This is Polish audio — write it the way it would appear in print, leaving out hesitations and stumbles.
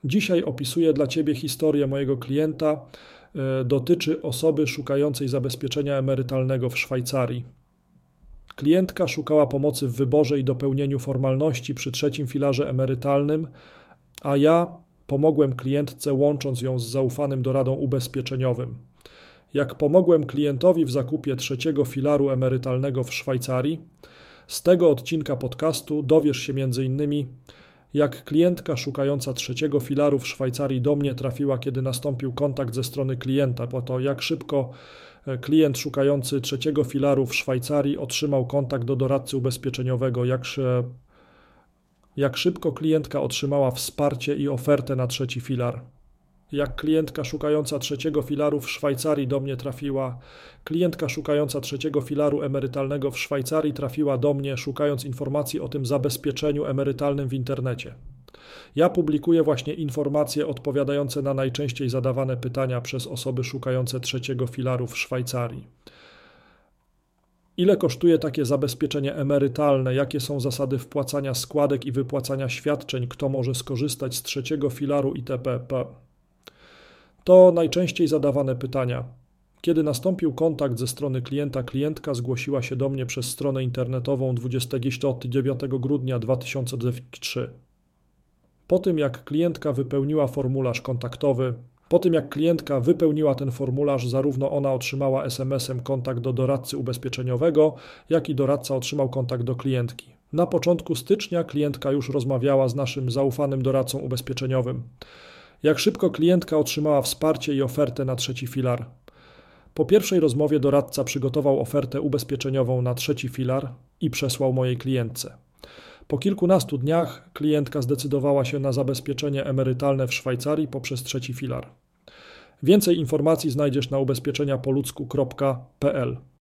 Dzisiaj opisuję dla Ciebie historię mojego klienta. Dotyczy osoby szukającej zabezpieczenia emerytalnego w Szwajcarii. Klientka szukała pomocy w wyborze i dopełnieniu formalności przy trzecim filarze emerytalnym, a ja pomogłem klientce, łącząc ją z zaufanym doradą ubezpieczeniowym. Jak pomogłem klientowi w zakupie trzeciego filaru emerytalnego w Szwajcarii, z tego odcinka podcastu dowiesz się m.in. jak klientka szukająca trzeciego filaru w Szwajcarii do mnie trafiła, kiedy nastąpił kontakt ze strony klienta, po to jak szybko klient szukający trzeciego filaru w Szwajcarii otrzymał kontakt do doradcy ubezpieczeniowego, jak szybko klientka otrzymała wsparcie i ofertę na trzeci filar. Jak klientka szukająca trzeciego filaru w Szwajcarii do mnie trafiła, klientka szukająca trzeciego filaru emerytalnego w Szwajcarii trafiła do mnie, szukając informacji o tym zabezpieczeniu emerytalnym w internecie. Ja publikuję właśnie informacje odpowiadające na najczęściej zadawane pytania przez osoby szukające trzeciego filaru w Szwajcarii. Ile kosztuje takie zabezpieczenie emerytalne? Jakie są zasady wpłacania składek i wypłacania świadczeń? Kto może skorzystać z trzeciego filaru itp. To najczęściej zadawane pytania. Kiedy nastąpił kontakt ze strony klienta, klientka zgłosiła się do mnie przez stronę internetową 29 grudnia 2003. Po tym jak klientka wypełniła formularz kontaktowy, ten formularz, zarówno ona otrzymała SMS-em kontakt do doradcy ubezpieczeniowego, jak i doradca otrzymał kontakt do klientki. Na początku stycznia klientka już rozmawiała z naszym zaufanym doradcą ubezpieczeniowym. Jak szybko klientka otrzymała wsparcie i ofertę na trzeci filar. Po pierwszej rozmowie doradca przygotował ofertę ubezpieczeniową na trzeci filar i przesłał mojej klientce. Po kilkunastu dniach klientka zdecydowała się na zabezpieczenie emerytalne w Szwajcarii poprzez trzeci filar. Więcej informacji znajdziesz na ubezpieczeniapoludzku.pl.